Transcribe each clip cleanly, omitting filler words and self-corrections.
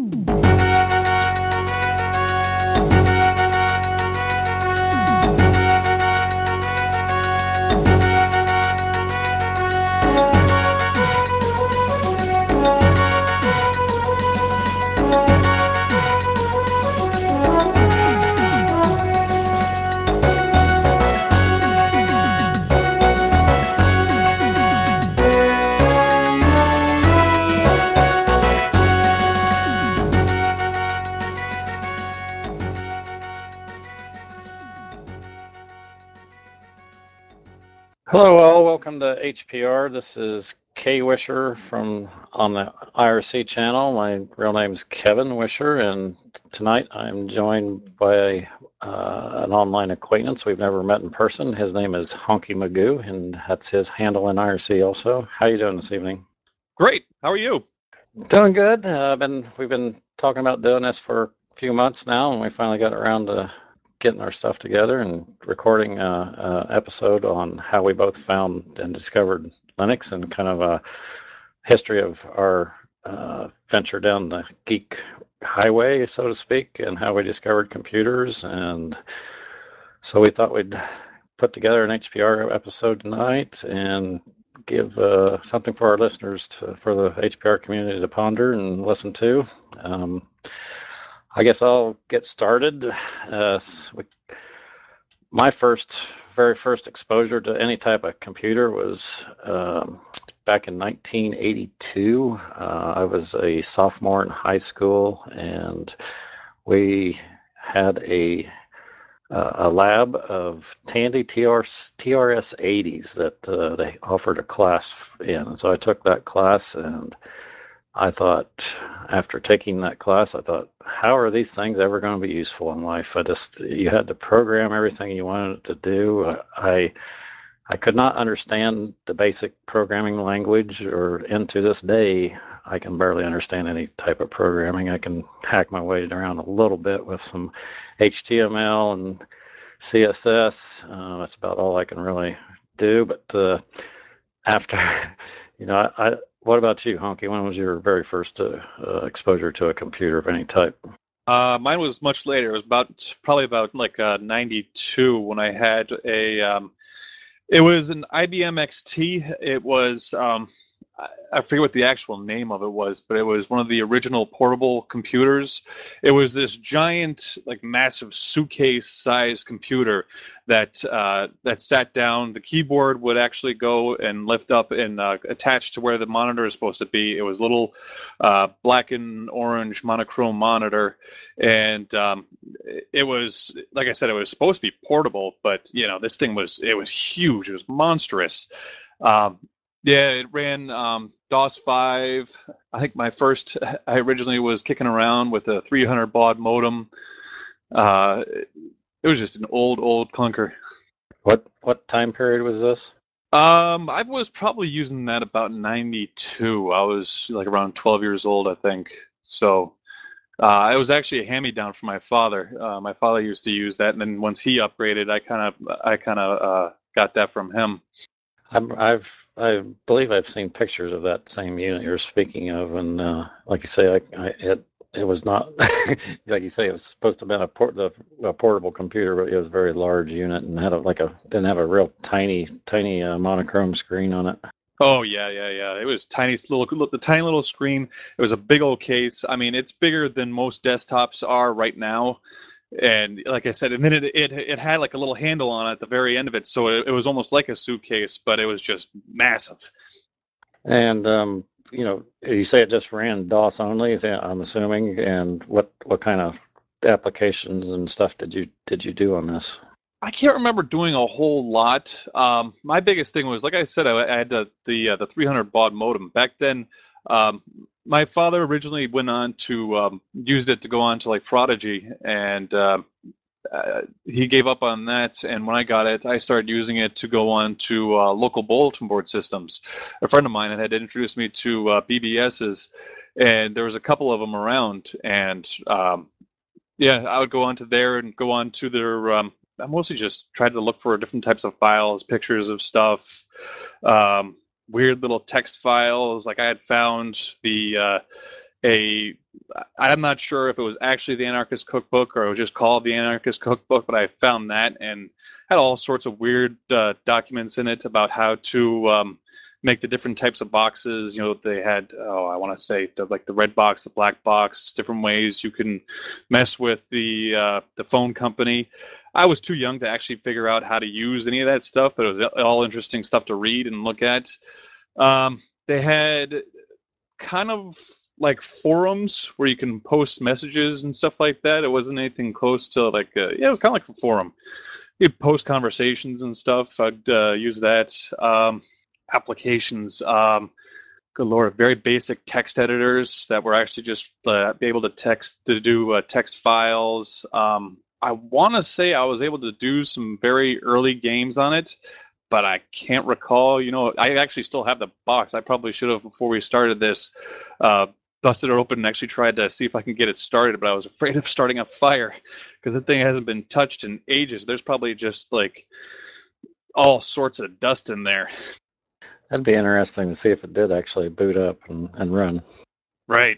Hello, all. Welcome to HPR. This is Kay Wisher from on the IRC channel. My real name is Kevin Wisher, and tonight I'm joined by an online acquaintance we've never met in person. His name is Honky Magoo, and that's his handle in IRC also. How are you doing this evening? Great. How are you? Doing good. We've been talking about doing this for a few months now, and we finally got around to getting our stuff together and recording an episode on how we both found and discovered Linux and kind of a history of our venture down the geek highway, so to speak, and how we discovered computers. And so we thought we'd put together an HPR episode tonight and give something for our listeners for the HPR community to ponder and listen to. I guess I'll get started. My very first exposure to any type of computer was back in 1982. I was a sophomore in high school, and we had a lab of Tandy TRS 80s that they offered a class in. And so I took that class, and I thought, after taking that class, I thought, how are these things ever going to be useful in life? You had to program everything you wanted it to do. I could not understand the basic programming language, and to this day, I can barely understand any type of programming. I can hack my way around a little bit with some HTML and CSS. That's about all I can really do. But after, what about you, Honky? When was your very first exposure to a computer of any type? Mine was much later. It was probably about 92 when I had it was an IBM XT. It was, I forget what the actual name of it was, but it was one of the original portable computers. It was this giant, massive suitcase-sized computer that sat down. The keyboard would actually go and lift up and attach to where the monitor is supposed to be. It was a little black and orange monochrome monitor, and it was, like I said, it was supposed to be portable, but this thing was huge. It was monstrous. Yeah, it ran DOS 5. I think I originally was kicking around with a 300 baud modem. It was just an old clunker. What time period was this? I was probably using that about 92. I was around 12 years old, I think. So it was actually a hand-me-down from my father. My father used to use that, and then once he upgraded, I kind of got that from him. I believe I've seen pictures of that same unit you're speaking of, and like you say, it was not like you say, it was supposed to have been a portable computer, but it was a very large unit and had didn't have a real tiny monochrome screen on it. Oh yeah. It was the tiny little screen. It was a big old case. I mean, it's bigger than most desktops are right now. And like I said, and then it had a little handle on it at the very end of it, so it was almost like a suitcase, but it was just massive. And you say it just ran DOS only, I'm assuming. And what kind of applications and stuff did you do on this? I can't remember doing a whole lot. My biggest thing was, like I said, I had the 300 baud modem. Back then, my father originally went on to used it to go on to Prodigy, and he gave up on that. And when I got it, I started using it to go on to local bulletin board systems. A friend of mine had introduced me to BBSs, and there was a couple of them around. And yeah, I would go on to there and go on to their. I mostly just tried to look for different types of files, pictures of stuff, weird little text files. Like I had found I I'm not sure if it was actually the Anarchist Cookbook or it was just called the Anarchist Cookbook, but I found that and had all sorts of weird documents in it about how to make the different types of boxes. They had, I want to say the red box, the black box, different ways you can mess with the phone company. I was too young to actually figure out how to use any of that stuff, but it was all interesting stuff to read and look at. They had kind of like forums where you can post messages and stuff like that. It wasn't anything close to it was kind of like a forum. You'd post conversations and stuff. I'd use that. Applications. Good Lord, very basic text editors that were actually just be able to do text files. I want to say I was able to do some very early games on it, but I can't recall. I actually still have the box. I probably should have, before we started this, busted it open and actually tried to see if I can get it started, but I was afraid of starting a fire because the thing hasn't been touched in ages. There's probably just all sorts of dust in there. That'd be interesting to see if it did actually boot up and run. Right.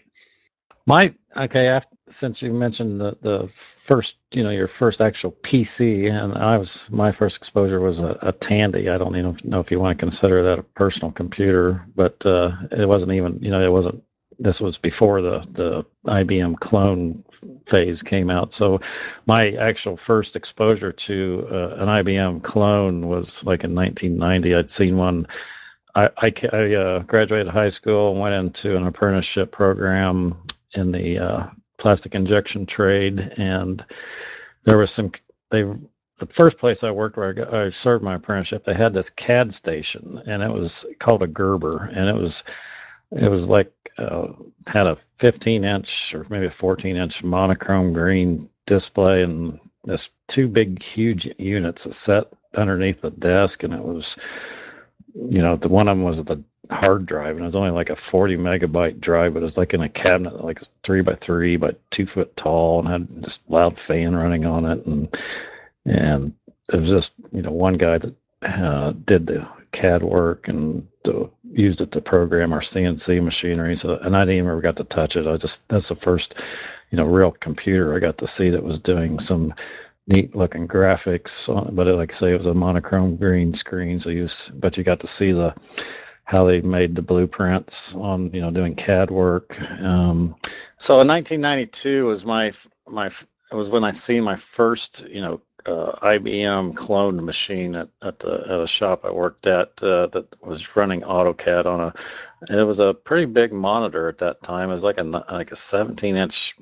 Since you mentioned the first, your first actual PC, and my first exposure was a Tandy. I don't even know if you want to consider that a personal computer, but it wasn't even, this was before the IBM clone phase came out. So my actual first exposure to an IBM clone was like in 1990. I'd seen one. I graduated high school and went into an apprenticeship program in the plastic injection trade, and there was the first place I worked where I served my apprenticeship, they had this CAD station, and it was called a Gerber, and it was like had a 15-inch or maybe a 14-inch monochrome green display, and this two big huge units that sat underneath the desk, and it was, the one of them was the hard drive, and it was only like a 40 megabyte drive, but it was like in a cabinet, like 3x3 by 2 foot tall, and had this loud fan running on it, and it was just, one guy that did the CAD work and used it to program our CNC machinery. So, and I didn't even ever got to touch it. That's the first, real computer I got to see that was doing some neat looking graphics but like I say, it was a monochrome green screen. But you got to see how they made the blueprints on, doing CAD work. So in 1992 was it was when I seen my first, IBM cloned machine at a shop I worked at that was running AutoCAD and it was a pretty big monitor at that time. It was like a 17-inch,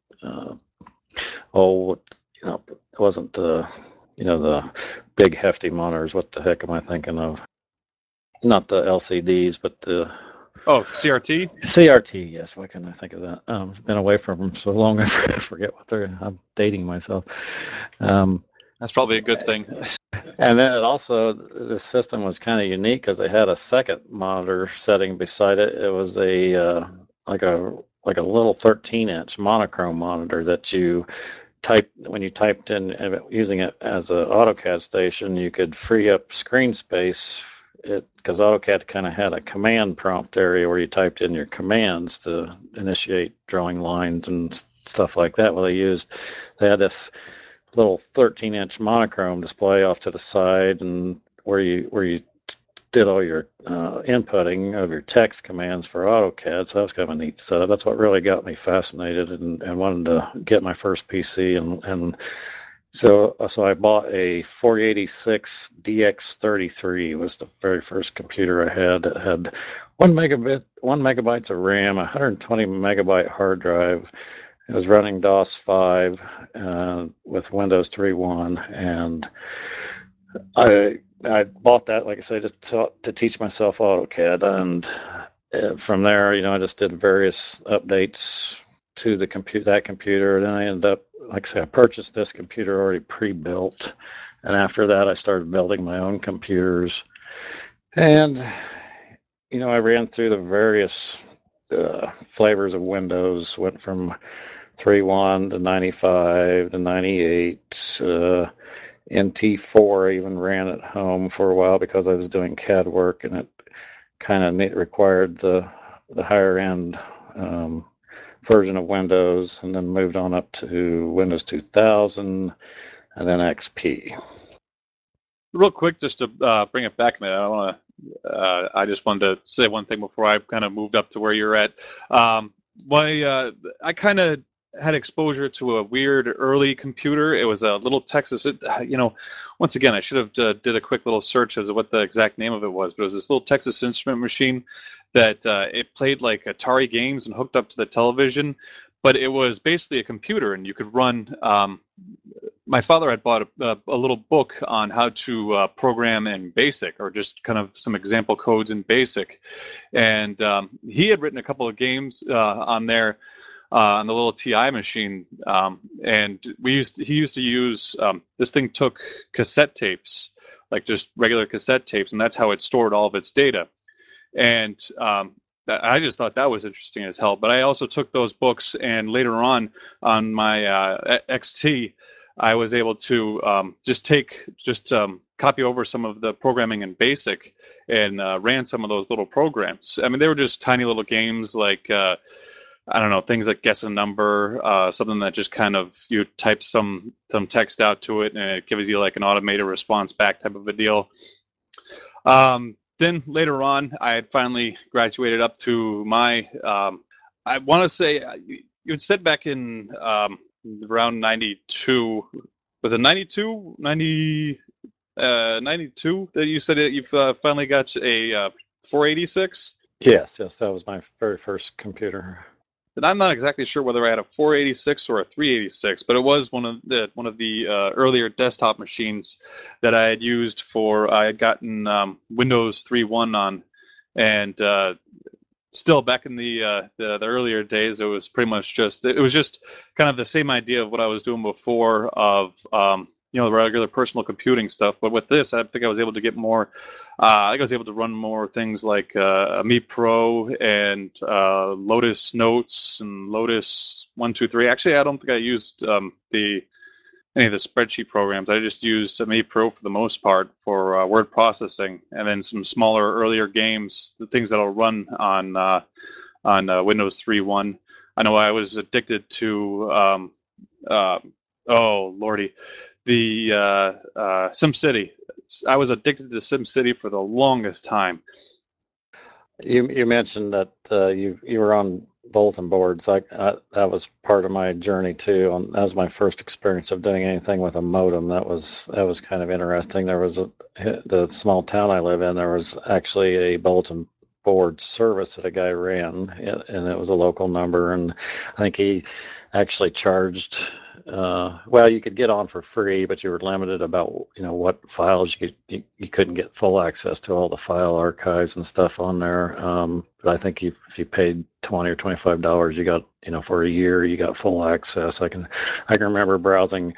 old, it wasn't the big hefty monitors. What the heck am I thinking of? Not the LCDs, but the CRT. CRT. Yes, why couldn't I think of that? I've been away from them so long, I forget what they're. I'm dating myself. That's probably a good thing. And then the system was kind of unique because they had a second monitor setting beside it. It was like a little 13-inch monochrome monitor that when you typed in, using it as an AutoCAD station, you could free up screen space, because AutoCAD kind of had a command prompt area where you typed in your commands to initiate drawing lines and stuff like that. Well, they had this little 13-inch monochrome display off to the side, and where you did all your inputting of your text commands for AutoCAD. So that was kind of a neat setup. That's what really got me fascinated and wanted to get my first PC. And so I bought a 486 DX33 was the very first computer I had. It had 1 megabytes of RAM, 120 megabyte hard drive. It was running DOS 5 with Windows 3.1, and I bought that, like I said, to teach myself AutoCAD, and from there, I just did various updates to that computer. And then I ended up, like I say, I purchased this computer already pre-built, and after that, I started building my own computers, and I ran through the various flavors of Windows, went from 3.1 to 95 to 98. NT4 I even ran at home for a while because I was doing CAD work, and it kind of required the higher end version of Windows, and then moved on up to Windows 2000, and then XP. Real quick, just to bring it back a minute, I just wanted to say one thing before I kind of moved up to where you're at. I kind of had exposure to a weird early computer. It was a little Texas. Once again, I should have did a quick little search as to what the exact name of it was, but it was this little Texas Instrument machine that it played like Atari games and hooked up to the television. But it was basically a computer, and you could run. My father had bought a little book on how to program in BASIC, or just kind of some example codes in BASIC, and he had written a couple of games on there on the little TI machine, and he used to use this thing took cassette tapes, like just regular cassette tapes, and that's how it stored all of its data. And I just thought that was interesting as hell. But I also took those books, and later on my XT, I was able to just copy over some of the programming in BASIC and ran some of those little programs. I mean, they were just tiny little games like I don't know, things like guess a number, something that just kind of you type some text out to it and it gives you like an automated response back type of a deal. Then later on, I had finally graduated up to my, I want to say, you had said back in around 92, was it 92? 92 that you said that you've finally got a 486? Yes, that was my very first computer. And I'm not exactly sure whether I had a 486 or a 386, but it was one of the earlier desktop machines that I had used for. I had gotten Windows 3.1 on, and still back in the earlier days, it was pretty much just kind of the same idea of what I was doing before of the regular personal computing stuff. But with this, I think I was able to get more. I think I was able to run more things like Meet Pro and Lotus Notes and Lotus 123. Actually, I don't think I used any of the spreadsheet programs. I just used Meet Pro for the most part for word processing, and then some smaller, earlier games, the things that'll run on Windows 3.1. I know I was addicted to oh lordy, the SimCity. I was addicted to SimCity for the longest time. You mentioned that you were on bulletin boards. That was part of my journey too. That was my first experience of doing anything with a modem. That was kind of interesting. There was the small town I live in. There was actually a bulletin board service that a guy ran, and it was a local number. And I think he actually charged. Well, you could get on for free, but you were limited about what files you couldn't get full access to all the file archives and stuff on there. But I think if you paid $20 or $25, you got for a year you got full access. I can remember browsing,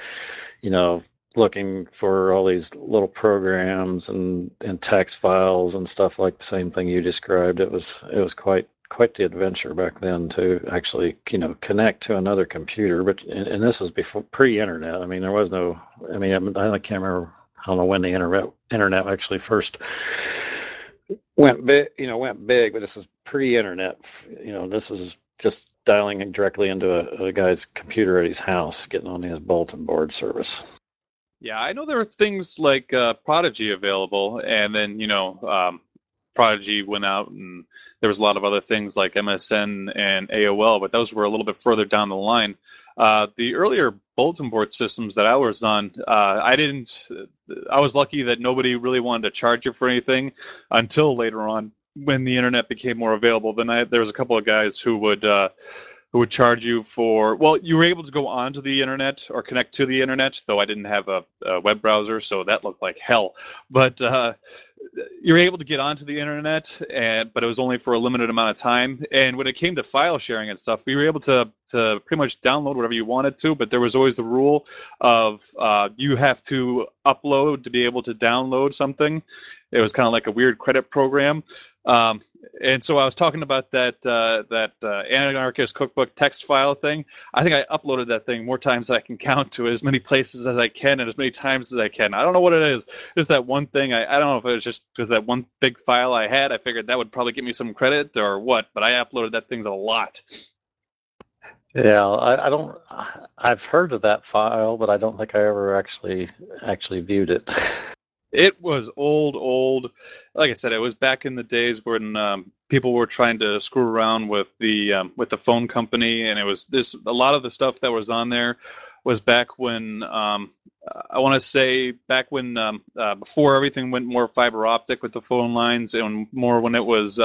looking for all these little programs and text files and stuff like the same thing you described. It was quite the adventure back then to actually connect to another computer. But and this was before pre-internet. I mean, there was no. I mean, I can't remember. I don't know when the internet actually first went big. But this is pre-internet. This was just dialing directly into a guy's computer at his house, getting on his bulletin board service. Yeah, I know there were things like Prodigy available, and then Prodigy went out, and there was a lot of other things like MSN and AOL, but those were a little bit further down the line. The earlier bulletin board systems that I was on, I was lucky that nobody really wanted to charge you for anything until later on when the internet became more available. Then there was a couple of guys who would charge you for, well, you were able to go onto the internet or connect to the internet, though I didn't have a web browser, so that looked like hell. But you're able to get onto the internet, but it was only for a limited amount of time. And when it came to file sharing and stuff, we were able to pretty much download whatever you wanted to, but there was always the rule of you have to upload to be able to download something. It was kind of like a weird credit program. And so I was talking about that anarchist cookbook text file thing. I think I uploaded that thing more times than I can count, to as many places as I can and as many times as I can. I don't know what it is. Just that one thing. I don't know if it was just because that one big file I had. I figured that would probably give me some credit or what, but I uploaded that thing a lot. Yeah, I don't. I've heard of that file, but I don't think I ever actually viewed it. It was old. Like I said, it was back in the days when people were trying to screw around with the phone company, and it was this. A lot of the stuff that was on there was back when I want to say back when before everything went more fiber optic with the phone lines, and more when it was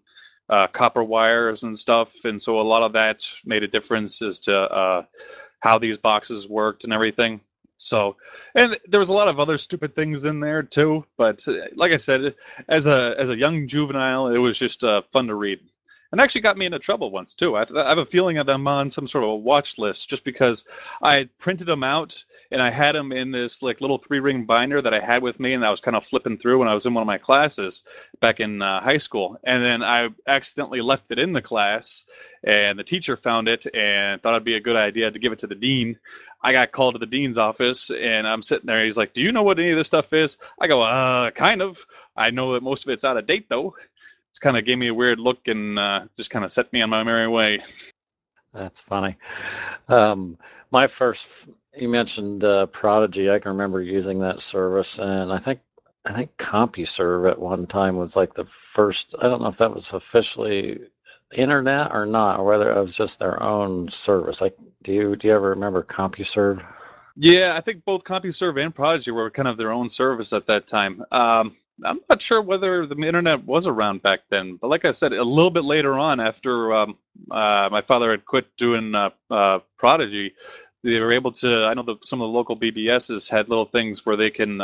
copper wires and stuff. And so a lot of that made a difference as to how these boxes worked and everything. So, and there was a lot of other stupid things in there too. But like I said, as a young juvenile, it was just fun to read, and actually got me into trouble once too. I have a feeling that I'm on some sort of a watch list just because I had printed them out and I had them in this like little 3-ring binder that I had with me, and I was kind of flipping through when I was in one of my classes back in high school, and then I accidentally left it in the class, and the teacher found it and thought it'd be a good idea to give it to the dean. I got called to the dean's office, and I'm sitting there. He's like, "Do you know what any of this stuff is?" I go, kind of. I know that most of it's out of date, though." Just kind of gave me a weird look and just kind of set me on my merry way. That's funny. Um, my first, you mentioned Prodigy. I can remember using that service, and I think CompuServe at one time was like the first. I don't know if that was officially internet or not, or whether it was just their own service. Like, do you ever remember CompuServe? Yeah, I think both CompuServe and Prodigy were kind of their own service at that time. I'm not sure whether the internet was around back then, but like I said, a little bit later on, after my father had quit doing Prodigy, they were able to. I know that some of the local BBSs had little things where they can,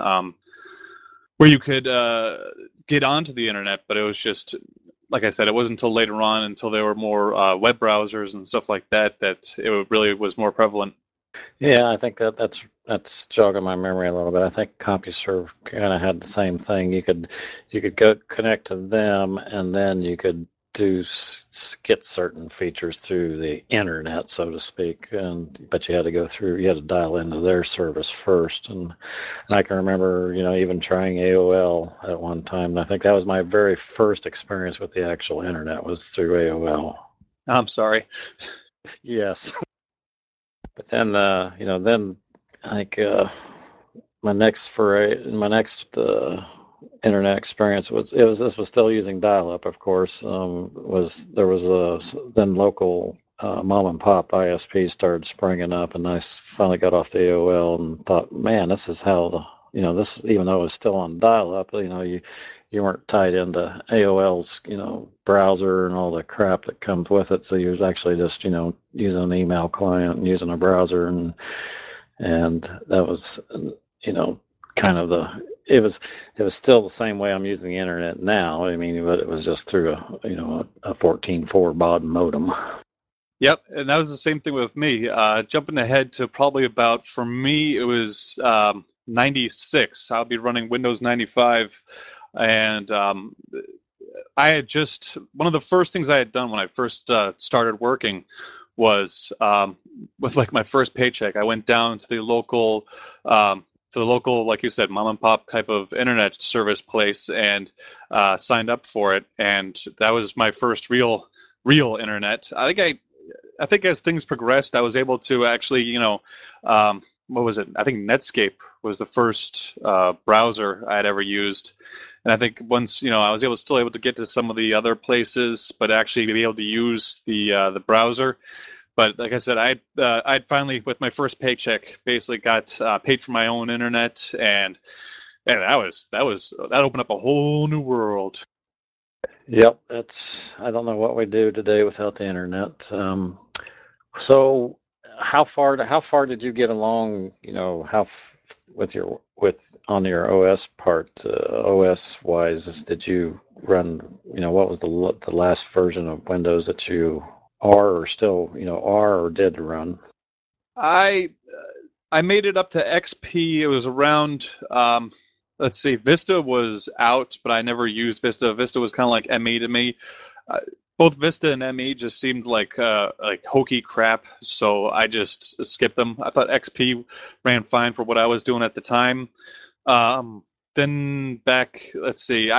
where you could get onto the internet, but it was just like I said, it wasn't until later on, until there were more web browsers and stuff like that, that it really was more prevalent. Yeah, I think that's jogging my memory a little bit. I think CompuServe kind of had the same thing. You could go connect to them, and then you could get certain features through the internet, so to speak. But you had to dial into their service first. And I can remember, even trying AOL at one time. And I think that was my very first experience with the actual internet was through AOL. I'm sorry. Yes. But then I think my next internet experience was this was still using dial-up, of course. Was there was a then local mom and pop ISP started springing up, and I finally got off the AOL and thought, man, this is how this, even though it was still on dial-up, you weren't tied into AOL's browser and all the crap that comes with it. So you was actually just using an email client and using a browser, and that was you know kind of it was still the same way I'm using the internet now. I mean, but it was just through a 14.4 baud modem. Yep, and that was the same thing with me. Jumping ahead to probably about, for me, it was 96. I'll be running Windows 95, and I had just, one of the first things I had done when I first started working was with like my first paycheck, I went down to the local, like you said, mom and pop type of internet service place and signed up for it, and that was my first real internet. I think as things progressed, I was able to actually, what was it? I think Netscape was the first browser I had ever used, and I think once I was still able to get to some of the other places, but actually be able to use the browser. But like I said, I'd finally, with my first paycheck, basically got paid for my own internet, and that opened up a whole new world. Yep, I don't know what we do today without the internet. So how far did you get along? With on your OS part, OS wise, did you run? What was the last version of Windows that you are or did run? I I made it up to XP. It was around. Let's see, Vista was out, but I never used Vista. Vista was kind of like ME to me. Uh, Both Vista and ME just seemed like hokey crap, so I just skipped them. I thought XP ran fine for what I was doing at the time. Um, then back, let's see,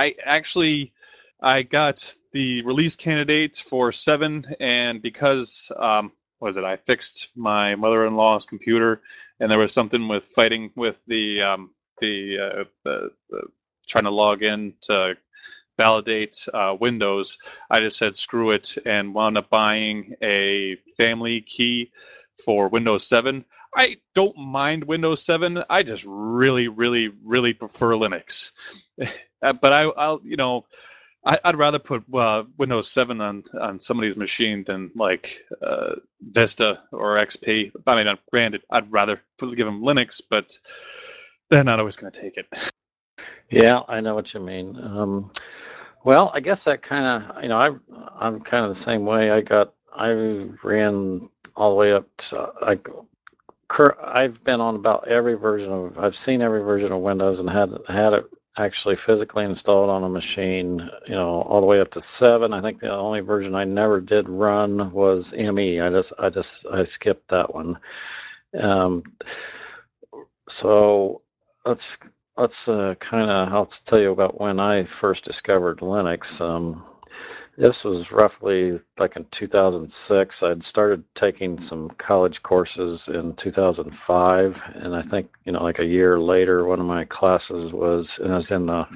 I got the release candidates for 7, and because I fixed my mother-in-law's computer, and there was something with fighting with the trying to log in to validate Windows. I just said screw it and wound up buying a family key for Windows 7. I don't mind Windows 7. I just really, really, really prefer Linux. But I'll I'd rather put Windows 7 on somebody's machine than like Vista or XP. I mean, granted, I'd rather give them Linux, but they're not always going to take it. Yeah, I know what you mean. Well, I guess that kind of, I'm kind of the same way. I ran all the way up to, I've been on about I've seen every version of Windows and had it actually physically installed on a machine, all the way up to 7. I think the only version I never did run was ME. I skipped that one. So let's kind of I'll tell you about when I first discovered Linux. This was roughly like in 2006. I'd started taking some college courses in 2005, and I think like a year later, one of my classes was, and I was in the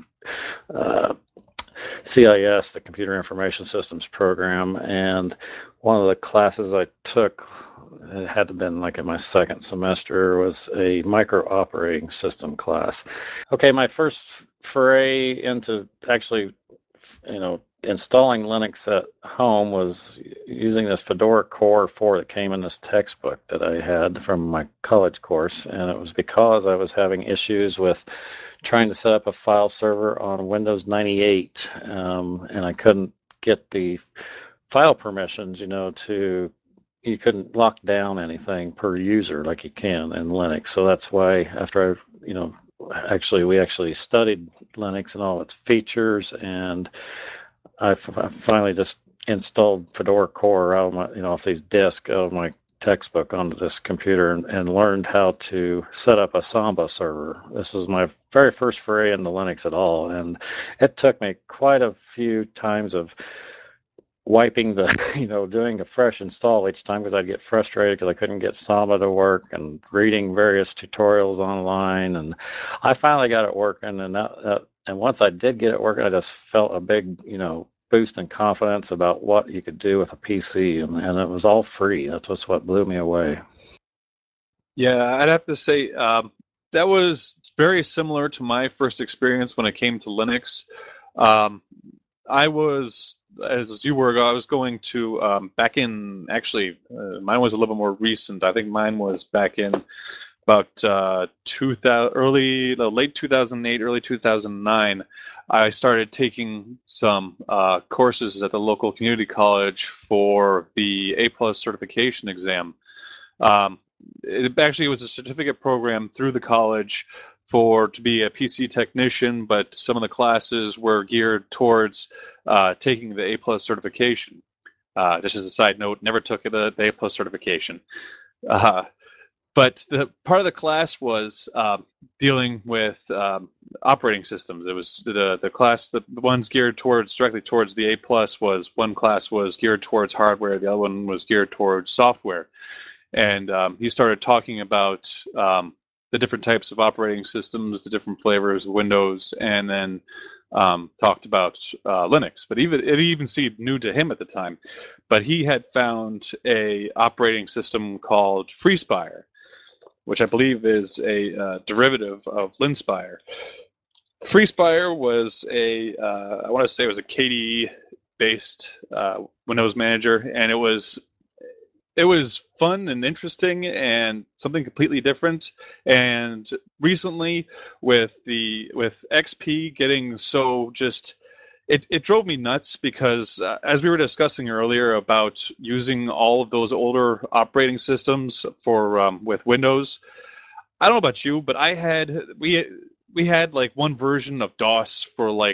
CIS, the Computer Information Systems program, and one of the classes I took, it had to have been like in my second semester, was a micro operating system class. Okay, my first foray into actually, installing Linux at home was using this Fedora Core 4 that came in this textbook that I had from my college course, and it was because I was having issues with trying to set up a file server on Windows 98, and I couldn't get the file permissions, you couldn't lock down anything per user like you can in Linux. So that's why after we actually studied Linux and all its features, and I finally just installed Fedora Core out of my, off these disks out of my textbook onto this computer, and learned how to set up a Samba server. This was my very first foray into Linux at all, and it took me quite a few times of wiping doing a fresh install each time, because I'd get frustrated because I couldn't get Samba to work, and reading various tutorials online, and I finally got it working, and once I did get it working, I just felt a big, boost in confidence about what you could do with a PC, and it was all free. That's what blew me away. Yeah, I'd have to say that was very similar to my first experience when it came to Linux. I was, as you were, I was going to back in, actually, mine was a little bit more recent. I think mine was back in about 2000, late 2008, early 2009. I started taking some courses at the local community college for the A+ certification exam. It actually was a certificate program through the college to be a PC technician, but some of the classes were geared towards taking the A+ certification. Just as a side note, never took the A+ certification. But the part of the class was dealing with operating systems. It was the class, the ones geared directly towards the A+, was one class was geared towards hardware, the other one was geared towards software. And he started talking about the different types of operating systems, the different flavors of Windows, and then talked about Linux. But it even seemed new to him at the time. But he had found a operating system called FreeSpire, which I believe is a derivative of Linspire. FreeSpire was I want to say it was a KDE-based Windows manager, and it was fun and interesting and something completely different. And recently, with XP getting so just, it drove me nuts, because as we were discussing earlier about using all of those older operating systems for with Windows, I don't know about you, but we had like one version of DOS for like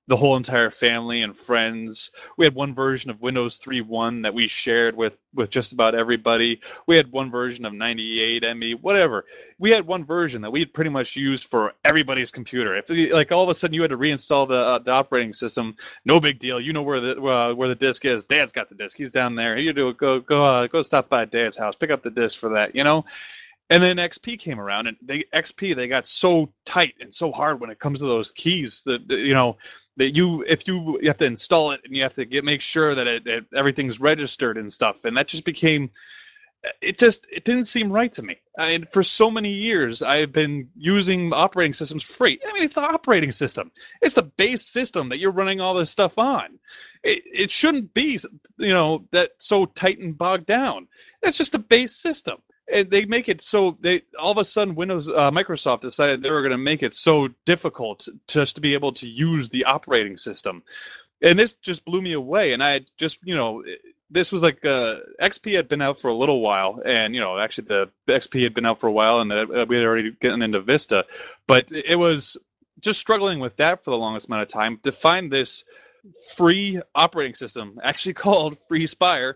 the whole entire family and friends. We had one version of Windows 3.1 that we shared with just about everybody. We had one version of 98 ME, whatever. We had one version that we had pretty much used for everybody's computer. If like all of a sudden you had to reinstall the operating system, no big deal. You know where the disk is. Dad's got the disk. He's down there. You do go stop by Dad's house. Pick up the disk for that. You know. And then XP came around, and they got so tight and so hard when it comes to those keys that that you have to install it and you have to make sure that everything's registered and stuff, and that just became it didn't seem right to me. For so many years, I've been using operating systems for free. I mean, it's the operating system. It's the base system that you're running all this stuff on. It shouldn't be, that so tight and bogged down. It's just the base system. And they make it so all of a sudden Microsoft decided they were going to make it so difficult just to be able to use the operating system. And this just blew me away. And I just, this was like XP had been out for a little while, and actually the XP had been out for a while, and we had already gotten into Vista, but it was just struggling with that for the longest amount of time to find this free operating system, actually called FreeSpire.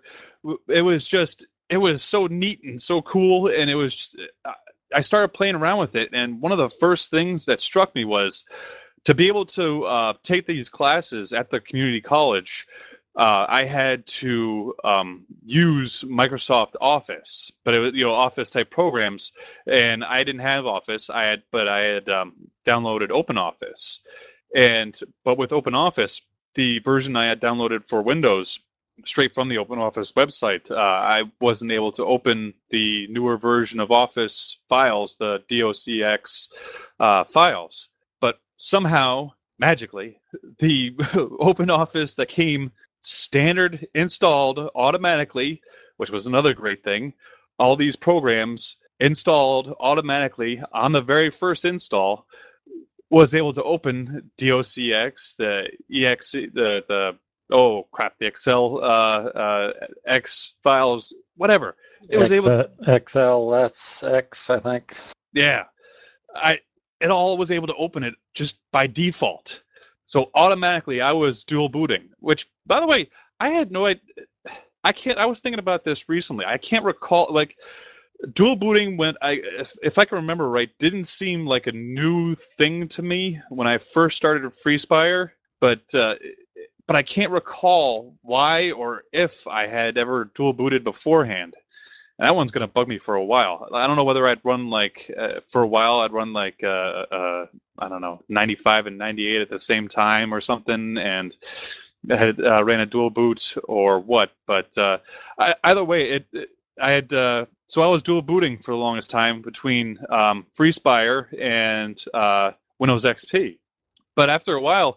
It was so neat and so cool, and it was just, I started playing around with it, and one of the first things that struck me was to be able to take these classes at the community college. I had to use Microsoft Office, but it was Office type programs, and I didn't have Office. I had downloaded OpenOffice, but with OpenOffice, the version I had downloaded for Windows straight from the OpenOffice website, I wasn't able to open the newer version of Office files, the DOCX files. But somehow, magically, the OpenOffice that came standard installed automatically, which was another great thing, all these programs installed automatically on the very first install, was able to open DOCX, the EXE, the Excel X files, whatever. It was able XLSX, I think. Yeah. It all was able to open it just by default. So automatically I was dual booting, which, by the way, I had no idea. I was thinking about this recently. I can't recall, like, dual booting, if I can remember right, didn't seem like a new thing to me when I first started FreeSpire, but I can't recall why or if I had ever dual booted beforehand. And that one's going to bug me for a while. I don't know whether I'd run for a while, I'd run I don't know, 95 and 98 at the same time or something, and had ran a dual boot or what. But either way, so I was dual booting for the longest time between FreeSpire and Windows XP. But after a while,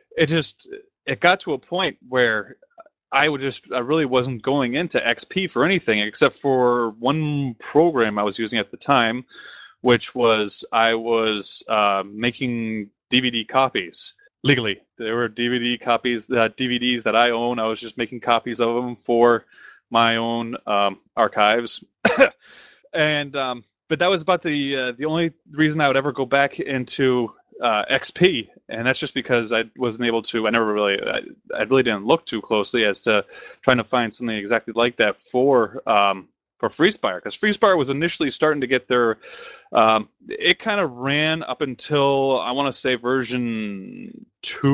it got to a point where I really wasn't going into XP for anything except for one program I was using at the time, which was I was making DVD copies legally. There were DVD copies, DVDs that I own. I was just making copies of them for my own archives, and but that was about the only reason I would ever go back into XP, and that's just because I wasn't able to. I really didn't look too closely as to trying to find something exactly like that for FreeSpire, because FreeSpire was initially starting to get their. It kind of ran up until I want to say version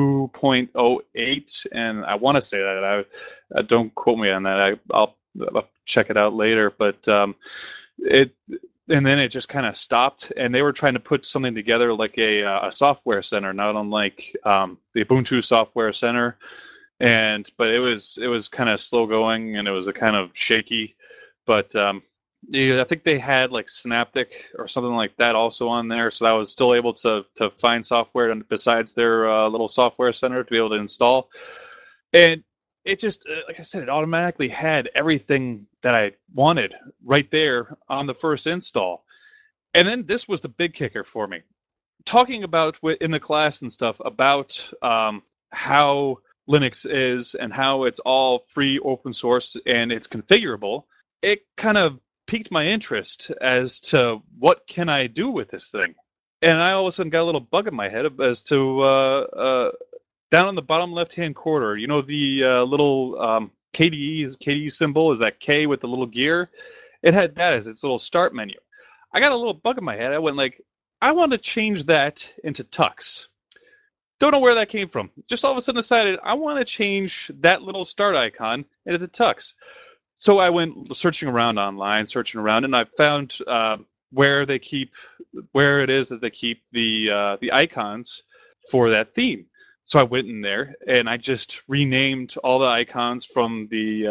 2.08, and I want to say that don't quote me on that. I'll check it out later, but and then it just kind of stopped, and they were trying to put something together like a software center, not unlike the Ubuntu Software Center, but it was kind of slow going, and it was a kind of shaky. But I think they had like Synaptic or something like that also on there, so I was still able to find software besides their little software center to be able to install. And it just, like I said, it automatically had everything that I wanted right there on the first install. And then this was the big kicker for me. Talking about in the class and stuff about how Linux is and how it's all free, open source, and it's configurable, it kind of piqued my interest as to what can I do with this thing. And I all of a sudden got a little bug in my head as to down on the bottom left-hand corner, you know the little KDE symbol is that K with the little gear. It had that as its little start menu. I got a little bug in my head. I went like, I want to change that into Tux. Don't know where that came from. Just all of a sudden decided I want to change that little start icon into Tux. So I went searching around online, and I found where it is that they keep the icons for that theme. So I went in there and I just renamed all the icons from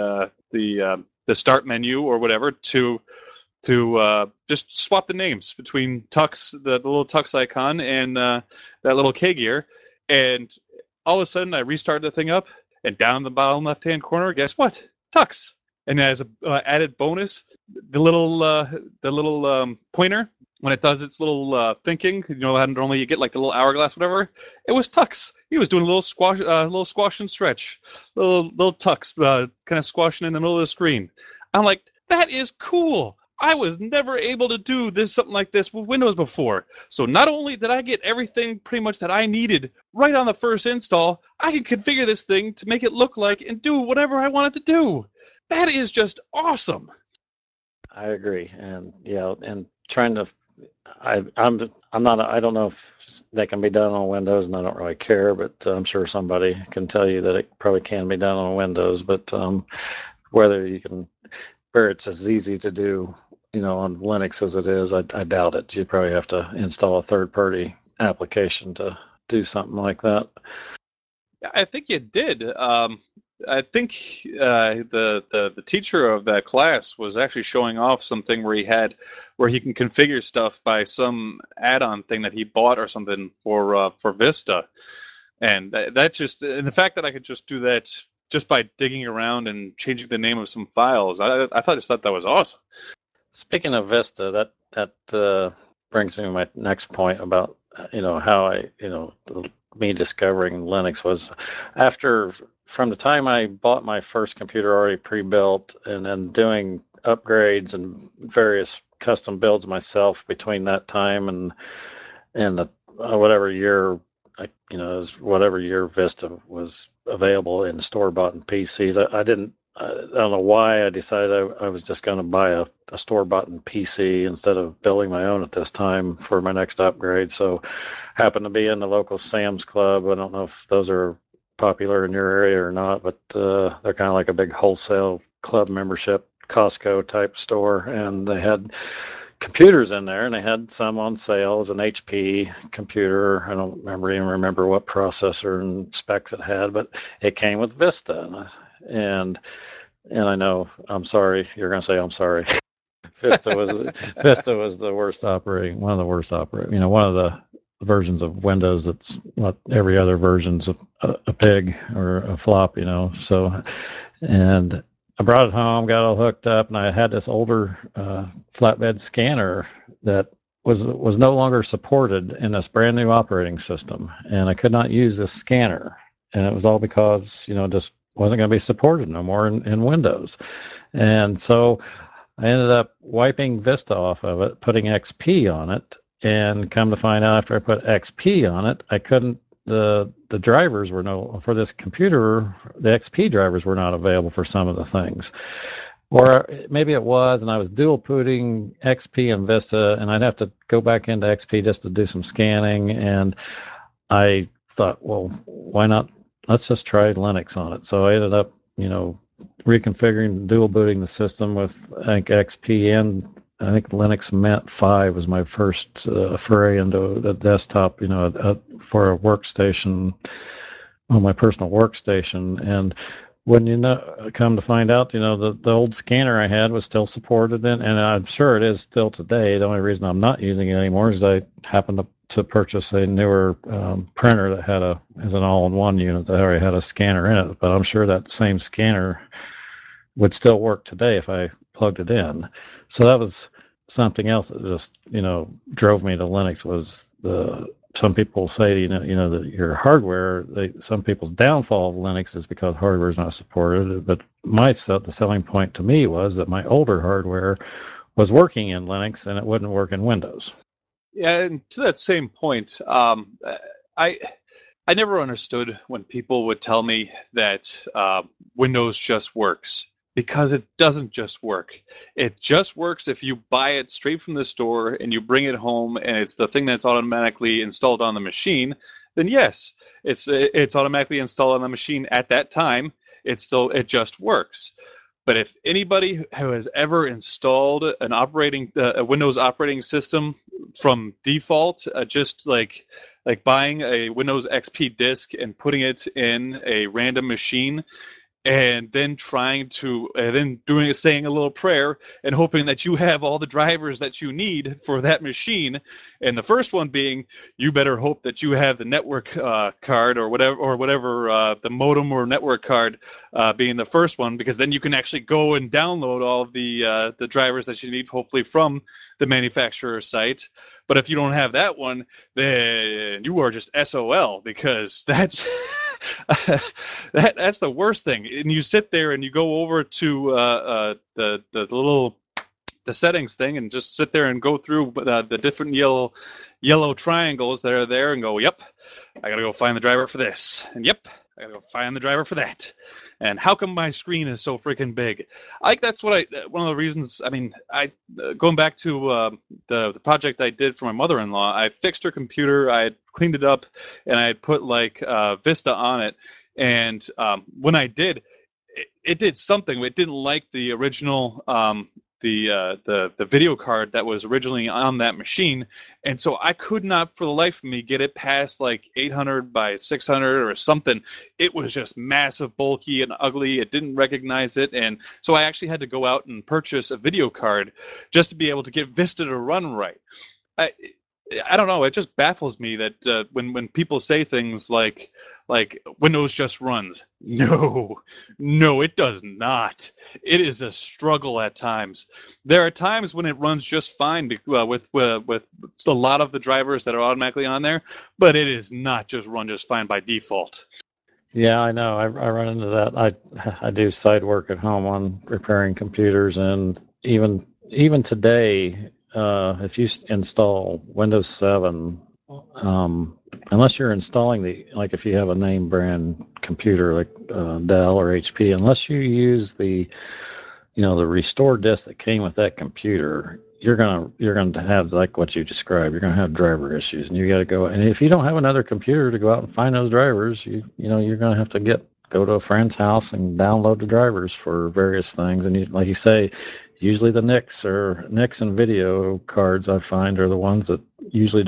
the start menu or whatever to just swap the names between Tux, the little Tux icon, and that little K gear. And all of a sudden, I restarted the thing up, and down the bottom left-hand corner, guess what? Tux. And as a added bonus, the little pointer when it does its little thinking, how normally you get like the little hourglass, whatever. It was Tux. He was doing a little squash and stretch, little Tux, kind of squashing in the middle of the screen. I'm like, that is cool. I was never able to do something like this with Windows before. So not only did I get everything pretty much that I needed right on the first install, I can configure this thing to make it look like and do whatever I want it to do. That is just awesome. I agree, and and trying to, I'm not, I don't know if that can be done on Windows, and I don't really care, but I'm sure somebody can tell you that it probably can be done on Windows, but whether you can, where it's as easy to do, on Linux as it is, I doubt it. You'd probably have to install a third-party application to do something like that. I think you did. I think the teacher of that class was actually showing off something where he can configure stuff by some add-on thing that he bought or something for Vista, and the fact that I could just do that just by digging around and changing the name of some files, just thought that was awesome. Speaking of Vista, that brings me to my next point about how me discovering Linux was from the time I bought my first computer already pre-built, and then doing upgrades and various custom builds myself between that time and whatever year whatever year Vista was available in store-bought and PCs. I don't know why I decided I was just going to buy a store-bought PC instead of building my own at this time for my next upgrade. So happened to be in the local Sam's Club. I don't know if those are popular in your area or not, but they're kind of like a big wholesale club membership, Costco type store, and they had computers in there, and they had some on sale. It was an HP computer. I don't even remember what processor and specs it had, but it came with Vista, and I know, I'm sorry, you're going to say I'm sorry. Vista was the worst operating, one of the worst operating, one of the versions of Windows that's what every other version's a pig or a flop, So, and I brought it home, got all hooked up, and I had this older flatbed scanner that was no longer supported in this brand new operating system, and I could not use this scanner, and it was all because just wasn't going to be supported no more in Windows, and so I ended up wiping Vista off of it, putting XP on it, and come to find out after I put XP on it, I couldn't. The drivers were for this computer. The XP drivers were not available for some of the things, or maybe it was, and I was dual booting XP and Vista, and I'd have to go back into XP just to do some scanning. And I thought, well, why not? Let's just try Linux on it. So I ended up, reconfiguring, dual booting the system with, I think, XP, and I think Linux Mint 5 was my first foray into the desktop, for a workstation, on my personal workstation. And when come to find out, the old scanner I had was still supported, and I'm sure it is still today. The only reason I'm not using it anymore is I happened to purchase a newer printer that as an all-in-one unit that already had a scanner in it. But I'm sure that same scanner would still work today if I plugged it in. So that was something else that just, drove me to Linux. Was some people say, that your hardware, some people's downfall of Linux is because hardware is not supported. But the selling point to me was that my older hardware was working in Linux and it wouldn't work in Windows. Yeah, and to that same point, I I never understood when people would tell me that Windows just works, because it doesn't just work. It just works if you buy it straight from the store and you bring it home and it's the thing that's automatically installed on the machine. Then yes, it's automatically installed on the machine at that time. It just works. But if anybody who has ever installed a Windows operating system from default, just like buying a Windows XP disk and putting it in a random machine, and then saying a little prayer and hoping that you have all the drivers that you need for that machine. And the first one being, you better hope that you have the network card or whatever the modem or network card being the first one, because then you can actually go and download all of the drivers that you need, hopefully from the manufacturer site. But if you don't have that one, then you are just SOL, because that's that's the worst thing. And you sit there and you go over to the settings thing and just sit there and go through the different yellow triangles that are there and go, yep, I gotta go find the driver for this, and yep, I gotta go find the driver for that. And how come my screen is so freaking big? That's one of the reasons. I mean, going back to the project I did for my mother-in-law, I fixed her computer, I had cleaned it up, and I had put like Vista on it. And when I did, it did something. It didn't like the original the video card that was originally on that machine, and so I could not for the life of me get it past like 800 by 600 or something. It was just massive, bulky, and ugly. It didn't recognize it, and so I actually had to go out and purchase a video card just to be able to get Vista to run right. I, I don't know. It just baffles me that when people say things like Windows just runs. No, no, it does not. It is a struggle at times. There are times when it runs just fine with a lot of the drivers that are automatically on there, but it is not just run just fine by default. Yeah, I know. I run into that. I do side work at home on repairing computers, and even today, if you install Windows 7, um, unless you're installing like if you have a name brand computer like Dell or HP, unless you use the restore disk that came with that computer, you're gonna have like what you described. You're gonna have driver issues, and you got to go. And if you don't have another computer to go out and find those drivers, you're gonna have to go to a friend's house and download the drivers for various things. And like you say, usually the NICs and video cards I find are the ones that usually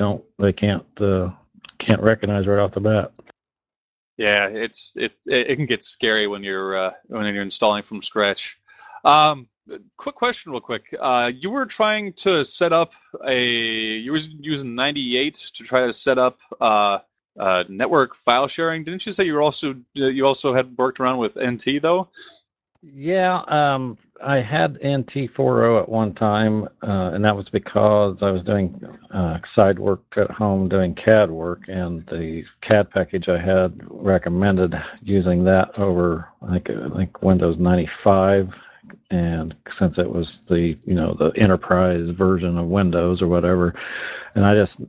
can't recognize right off the bat. Yeah, it can get scary when you're installing from scratch. Um, Quick question, real quick. You were trying to set up you were using 98 to try to set up network file sharing. Didn't you say you also had worked around with NT though? Yeah, I had NT40 at one time, and that was because I was doing side work at home doing CAD work, and the CAD package I had recommended using that over, I think Windows 95, and since it was the enterprise version of Windows or whatever, and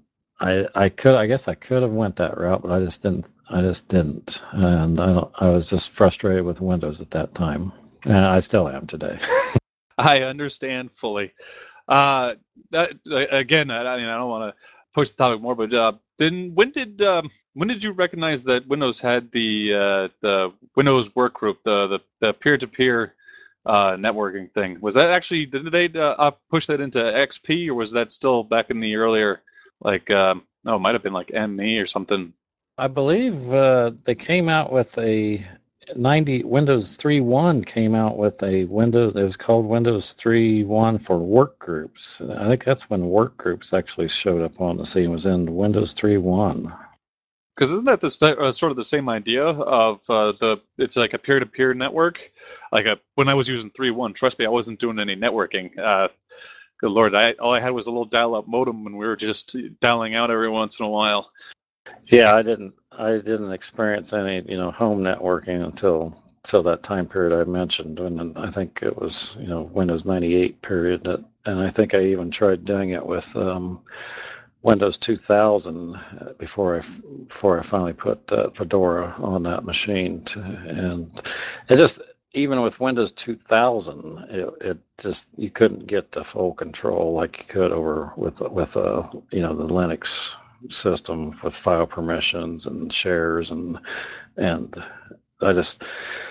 I guess I could have went that route, but I just didn't, and I was just frustrated with Windows at that time. I still am today. I understand fully. Uh, Again, I mean, I don't want to push the topic more, but then when did you recognize that Windows had the Windows Workgroup, the peer-to-peer networking thing? Was that actually, did they push that into XP, or was that still back in the earlier, like no, it might have been like ME or something? I believe they came out with a Windows 3.1 came out with a Windows. It was called Windows 3.1 for work groups. I think that's when work groups actually showed up on the scene. Was in Windows 3.1. Because isn't that sort of the same idea of it's like a peer-to-peer network? When I was using 3.1, trust me, I wasn't doing any networking. Good Lord, all I had was a little dial-up modem, and we were just dialing out every once in a while. Yeah, I didn't experience any home networking until that time period I mentioned, and I think it was Windows 98 period. And I think I even tried doing it with Windows 2000 before I finally put Fedora on that machine, and it just, even with Windows 2000, it just, you couldn't get the full control like you could over with the Linux system with file permissions and shares, and I just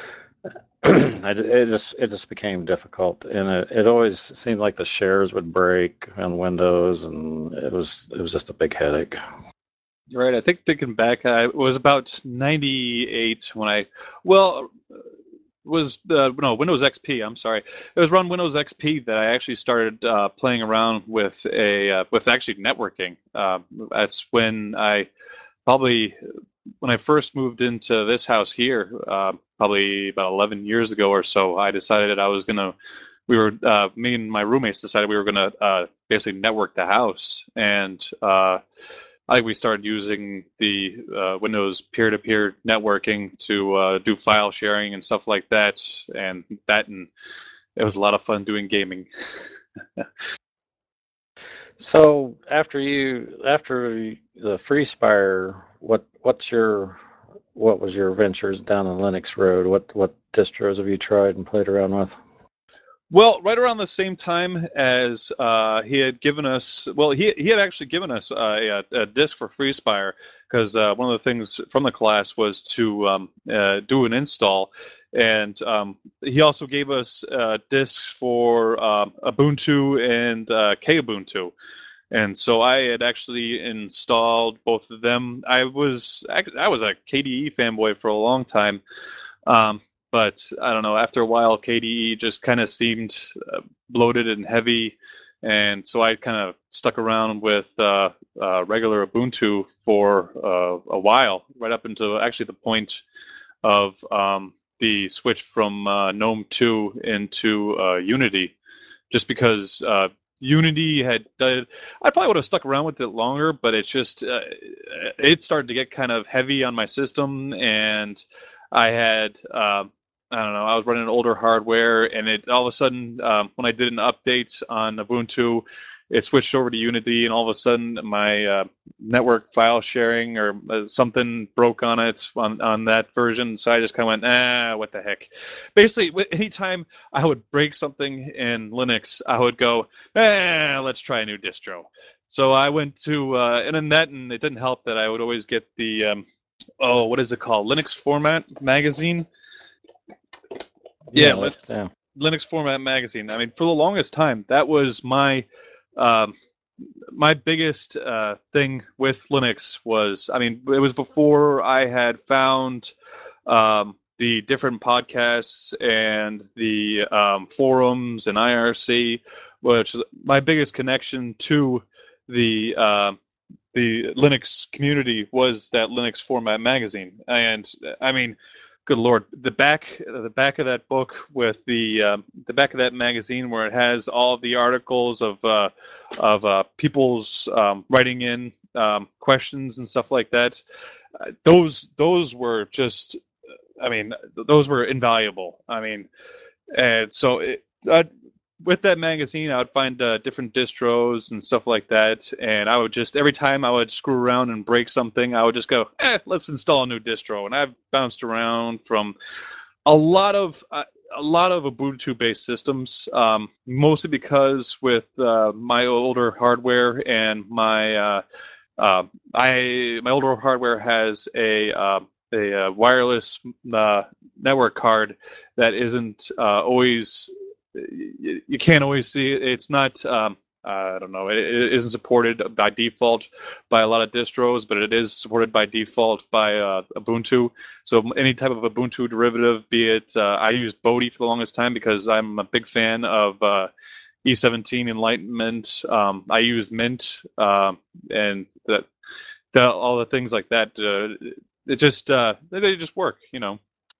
it just became difficult, and it always seemed like the shares would break on Windows, and it was just a big headache. Right. I think thinking back, it was about 98 when I was no, Windows XP. I'm sorry. It was around Windows XP that I actually started playing around with with actually networking. That's when I probably when I first moved into this house here, probably about 11 years ago or so. I decided I was gonna. Me and my roommates decided we were gonna basically network the house, and I think we started using the Windows peer-to-peer networking to do file sharing and stuff like that, and it was a lot of fun doing gaming. So after the FreeSpire, what was your ventures down the Linux road? What distros have you tried and played around with? Well, right around the same time as he had given us, he had actually given us a disk for FreeSpire, because one of the things from the class was to do an install, and he also gave us disks for Ubuntu and Kubuntu. And so I had actually installed both of them. I was a KDE fanboy for a long time, um, but I don't know. After a while, KDE just kind of seemed bloated and heavy, and so I kind of stuck around with regular Ubuntu for a while, right up until actually the point of the switch from GNOME 2 into Unity, just because Unity had done. I probably would have stuck around with it longer, but it's just it started to get kind of heavy on my system, and I had I don't know. I was running older hardware, and it all of a sudden, when I did an update on Ubuntu, it switched over to Unity, and all of a sudden, my network file sharing or something broke on it on that version. So I just kind of went, what the heck? Basically, anytime I would break something in Linux, I would go, let's try a new distro. So I went to, and it didn't help that I would always get the, what is it called? Linux Format magazine. Yeah, Yeah. Linux Format magazine. I mean, for the longest time, that was um, my biggest thing with Linux was. I mean, it was before I had found the different podcasts and the forums and IRC, which is my biggest connection to the Linux community was that Linux Format magazine. And I mean, good Lord, the back of that book with the back of that magazine, where it has all the articles of people's writing in questions and stuff like that. Those were just, I mean, those were invaluable. I mean, and so with that magazine, I would find different distros and stuff like that, and I would just, every time I would screw around and break something, I would just go, let's install a new distro. And I've bounced around from a lot of Ubuntu-based systems, mostly because with my older hardware and my older hardware has a wireless network card that isn't always, you can't always see it. It's not. I don't know. It isn't supported by default by a lot of distros, but it is supported by default by Ubuntu. So any type of Ubuntu derivative, be it, I used Bodhi for the longest time because I'm a big fan of E17 Enlightenment. I used Mint, and all the things like that. It just they just work, you know.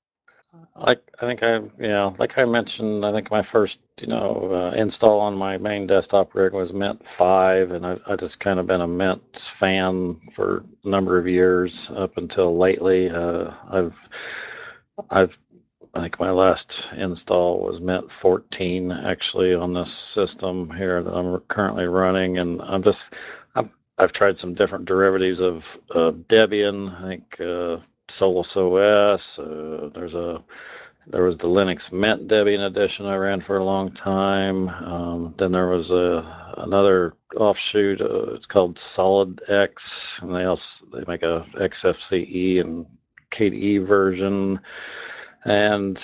Like I mentioned, I think my first, install on my main desktop rig was Mint 5, and I just kind of been a Mint fan for a number of years up until lately. I've I think my last install was Mint 14 actually on this system here that I'm currently running, and I've I've tried some different derivatives of Debian. I think Solus OS. There was the Linux Mint Debian edition I ran for a long time. Then there was another offshoot. It's called SolidX, and they make a XFCE and KDE version. And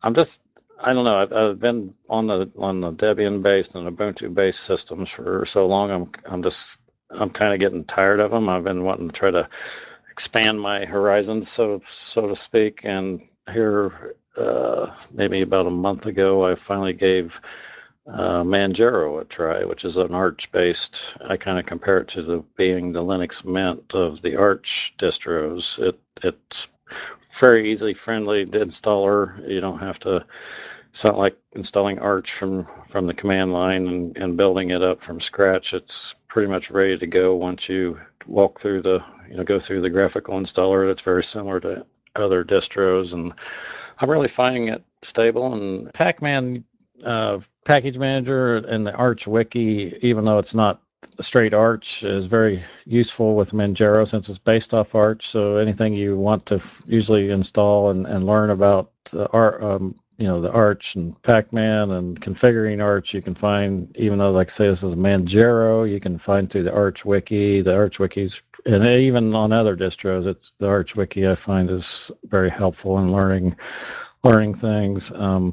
I don't know. I've been on the Debian based and Ubuntu based systems for so long. I'm kind of getting tired of them. I've been wanting to try to expand my horizons, so to speak. And here, maybe about a month ago, I finally gave Manjaro a try, which is an Arch based. I kind of compare it to being the Linux Mint of the Arch distros. It's very easily friendly installer. You don't have to. It's not like installing Arch from the command line and building it up from scratch. It's pretty much ready to go once you walk through go through the graphical installer. That's very similar to other distros, and I'm really finding it stable. And Pacman package manager and the Arch wiki, even though it's not a straight Arch, is very useful with Manjaro since it's based off Arch. So anything you want to usually install and learn about the Arch and Pacman and configuring Arch, you can find, even though, like I say, this is Manjaro, you can find through the Arch wiki. The Arch wiki's, and even on other distros, it's the Arch wiki I find is very helpful in learning things.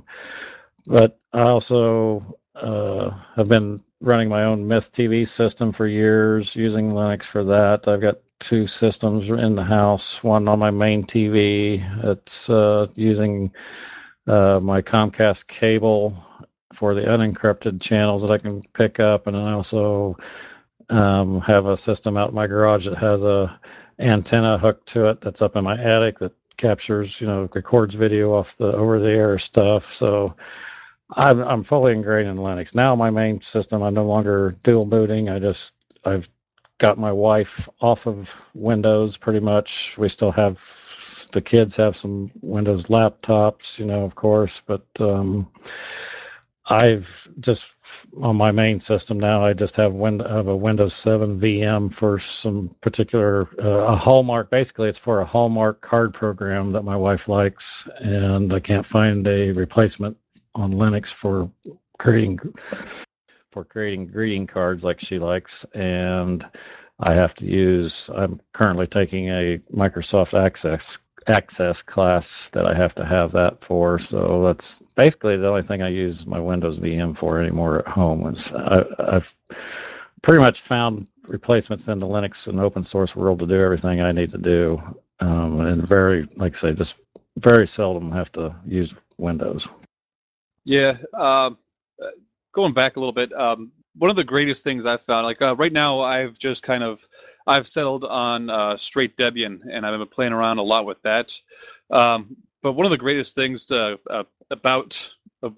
But I also have been running my own Myth TV system for years, using Linux for that. I've got two systems in the house, one on my main TV. It's using my Comcast cable for the unencrypted channels that I can pick up, and then I also have a system out in my garage that has a antenna hooked to it that's up in my attic that captures, records video off the over-the-air stuff. So I'm fully ingrained in Linux. Now my main system, I'm no longer dual booting. I've got my wife off of Windows pretty much. We still have, the kids have some Windows laptops, of course, but I've just, on my main system now, I just have a Windows 7 VM for some particular, a Hallmark. Basically, it's for a Hallmark card program that my wife likes, and I can't find a replacement on Linux for creating greeting cards like she likes. And I'm currently taking a Microsoft Access class that I have to have that for. So that's basically the only thing I use my Windows VM for anymore at home. I've pretty much found replacements in the Linux and open source world to do everything I need to do. And very, like I say, just very seldom have to use Windows. Yeah. Going back a little bit, one of the greatest things I've found, like right now, I've settled on straight Debian, and I've been playing around a lot with that. But one of the greatest things about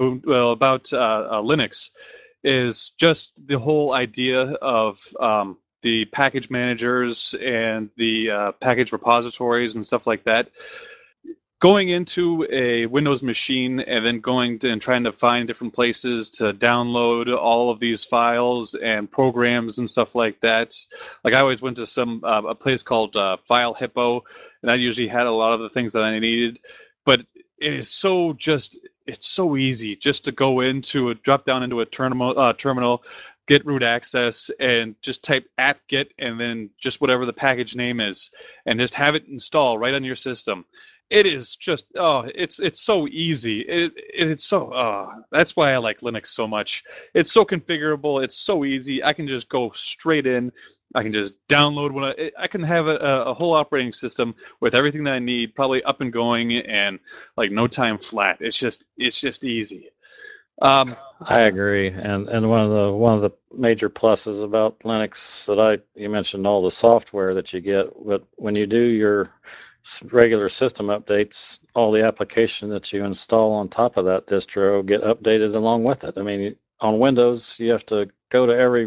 Linux is just the whole idea of the package managers and the package repositories and stuff like that. Going into a Windows machine and then and trying to find different places to download all of these files and programs and stuff like that. Like I always went to a place called File Hippo, and I usually had a lot of the things that I needed. But it's so easy just to drop down into a terminal, get root access, and just type apt-get and then just whatever the package name is, and just have it install right on your system. It is just it's so easy. It's so that's why I like Linux so much. It's so configurable. It's so easy. I can just go straight in. I can just download I can have a whole operating system with everything that I need, probably up and going, and like no time flat. It's just easy. I agree, and one of the major pluses about Linux that you mentioned all the software that you get, but when you do your regular system updates, all the application that you install on top of that distro get updated along with it. I mean, on Windows, you have to go to every,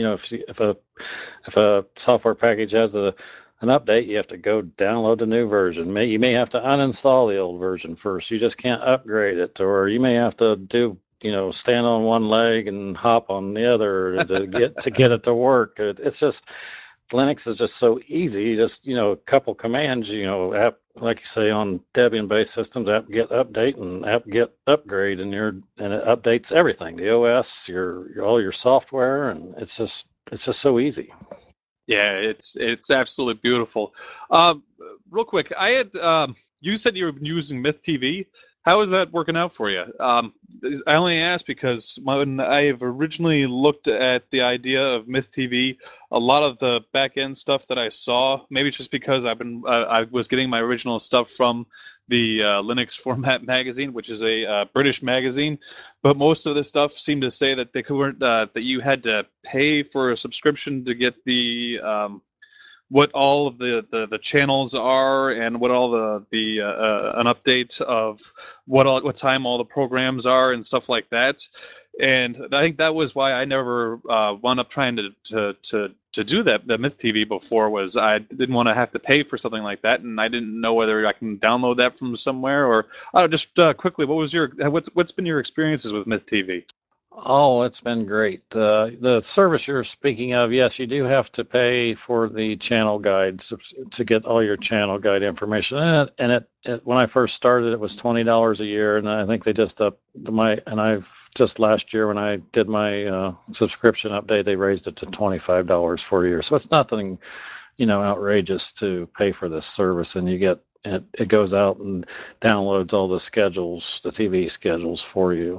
if a software package has an update, you have to go download the new version. You may have to uninstall the old version first. You just can't upgrade it, or you may have to stand on one leg and hop on the other to get it to work. It's just Linux is just so easy. You just, a couple commands, app, like you say, on Debian-based systems, apt-get update and apt-get upgrade, and it updates everything, the OS, all your software, and it's just so easy. Yeah, it's absolutely beautiful. Real quick, I had you said you were using Myth TV. How is that working out for you? I only asked because when I have originally looked at the idea of Myth TV, a lot of the back end stuff that I saw, maybe it's just because I was getting my original stuff from the Linux Format magazine, which is a British magazine, but most of the stuff seemed to say that they weren't that you had to pay for a subscription to get the what all of the channels are and what all the an update of what time all the programs are and stuff like that. And I think that was why I never wound up trying to do that the Myth TV before. Was I didn't want to have to pay for something like that, and I didn't know whether I can download that from somewhere or just quickly. What's been your experiences with Myth TV? Oh, it's been great. The service you're speaking of, yes, you do have to pay for the channel guides to get all your channel guide information. And when I first started, it was $20 a year, and I think they just I've just last year when I did my subscription update, they raised it to $25 for a year. So it's nothing, outrageous to pay for this service, and you get it goes out and downloads all the schedules, the TV schedules for you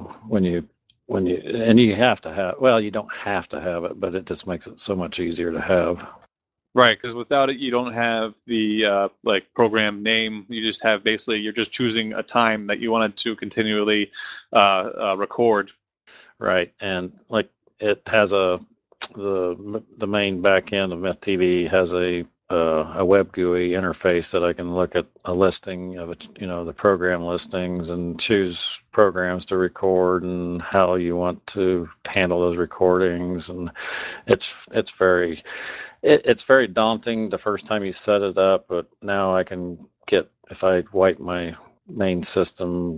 and you have to have, well, you don't have to have it, but it just makes it so much easier to have. Right, because without it, you don't have the program name. You just have basically you're just choosing a time that you wanted to continually record. Right, and like it has the main back end of MethTV has a web GUI interface that I can look at a listing of it, the program listings and choose programs to record and how you want to handle those recordings. And it's very daunting the first time you set it up, but now I can if I wipe my main system,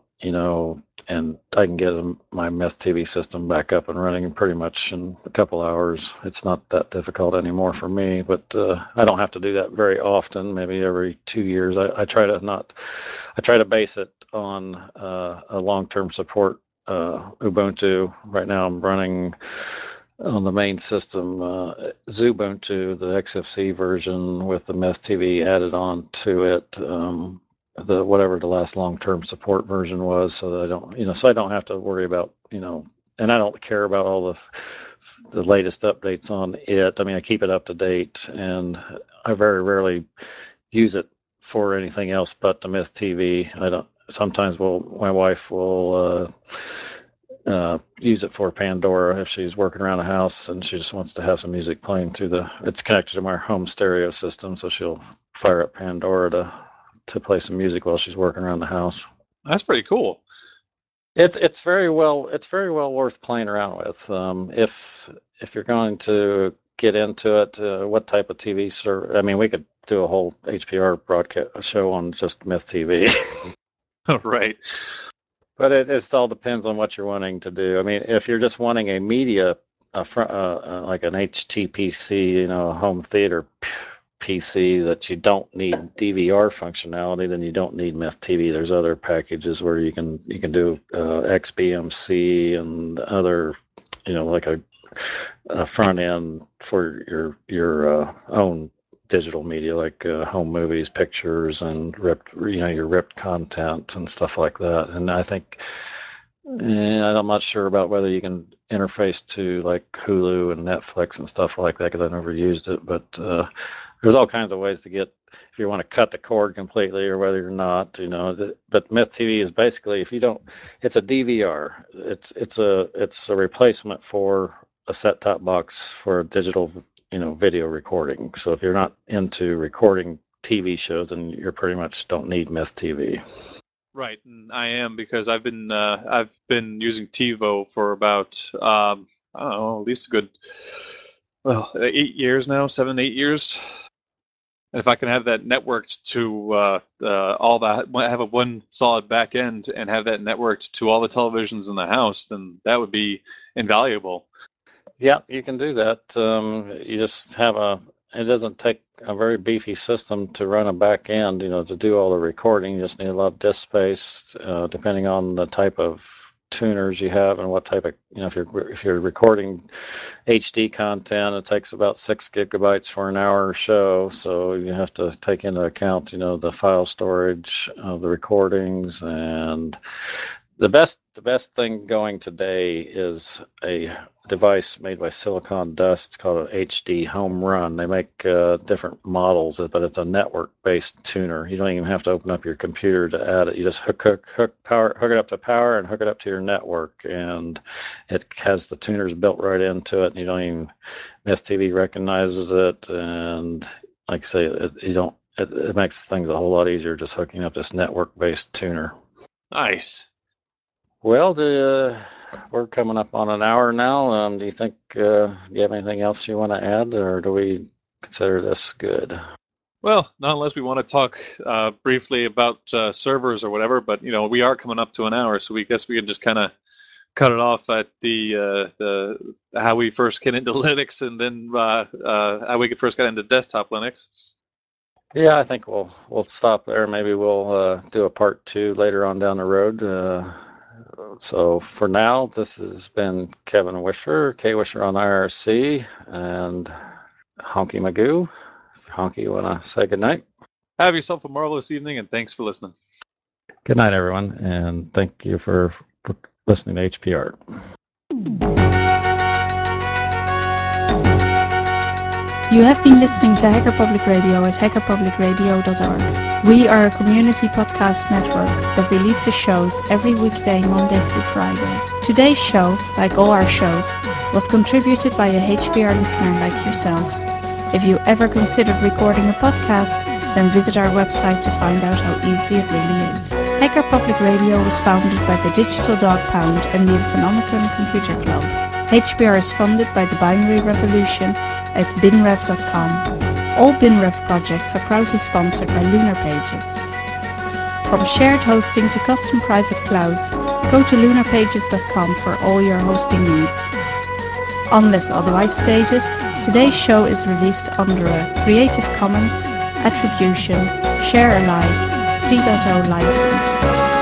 and I can get my Myth TV system back up and running pretty much in a couple hours. It's not that difficult anymore for me, but I don't have to do that very often. Maybe every 2 years. I try to base it on a long-term support Ubuntu. Right now, I'm running on the main system Xubuntu, the XFC version with the Myth TV added on to it. The whatever the last long-term support version was, so that I don't have to worry about, and I don't care about all the latest updates on it. I mean, I keep it up to date, and I very rarely use it for anything else but the Myth TV. I don't. Sometimes my wife will use it for Pandora if she's working around the house and she just wants to have some music playing it's connected to my home stereo system, so she'll fire up Pandora to play some music while she's working around the house. That's pretty cool. It's very well worth playing around with. If you're going to get into it, what type of TV service? I mean, we could do a whole HPR broadcast show on just Myth TV. Right. But it all depends on what you're wanting to do. I mean, if you're just wanting a media, like an HTPC, a home theater PC that you don't need DVR functionality, then you don't need Myth TV. There's other packages where you can do XBMC and other, like a front end for your own digital media, like home movies, pictures, and your ripped content and stuff like that. And I think, I'm not sure about whether you can interface to like Hulu and Netflix and stuff like that because I've never used it, but there's all kinds of ways to get, if you want to cut the cord completely or whether you're not, but Myth TV is basically, it's a DVR. It's a replacement for a set-top box for digital, video recording. So if you're not into recording TV shows, then you pretty much don't need Myth TV. Right, and I am because I've been using TiVo for about I don't know, at least a good 8 years now, 7-8 years. And if I can have that networked to all that, have a one solid back end and have that networked to all the televisions in the house, then that would be invaluable. Yeah, you can do that. You just have it doesn't take a very beefy system to run a back end, to do all the recording. You just need a lot of disk space, depending on the type of tuners you have and what type of, if you're recording HD content, it takes about 6 gigabytes for an hour show. So you have to take into account, the file storage of the recordings. And the best thing going today is a device made by Silicon Dust. It's called an HD Home Run. They make different models, but it's a network-based tuner. You don't even have to open up your computer to add it. You just hook it up to power and hook it up to your network, and it has the tuners built right into it. And you don't even Myth TV recognizes it, and like I say, it makes things a whole lot easier just hooking up this network-based tuner. Nice. Well, we're coming up on an hour now. Do you think, do you have anything else you want to add, or do we consider this good? Well, not unless we want to talk briefly about servers or whatever, but we are coming up to an hour, so we guess we can just kind of cut it off at the how we first get into Linux, and then how we first got into desktop Linux. Yeah, I think we'll stop there. Maybe we'll do a part 2 later on down the road. So for now, this has been Kevin Wisher, K Wisher on IRC, and Honky Magoo. Honky, you want to say goodnight? Have yourself a marvelous evening, and thanks for listening. Good night, everyone, and thank you for listening to HPR. You have been listening to Hacker Public Radio at hackerpublicradio.org. We are a community podcast network that releases shows every weekday, Monday through Friday. Today's show, like all our shows, was contributed by a HPR listener like yourself. If you ever considered recording a podcast, then visit our website to find out how easy it really is. Hacker Public Radio was founded by the Digital Dog Pound and the Infonomicon Computer Club. HPR is funded by the Binary Revolution at binrev.com. All BinRev projects are proudly sponsored by Lunar Pages. From shared hosting to custom private clouds, go to lunarpages.com for all your hosting needs. Unless otherwise stated, today's show is released under a Creative Commons Attribution Share Alike 3.0 license.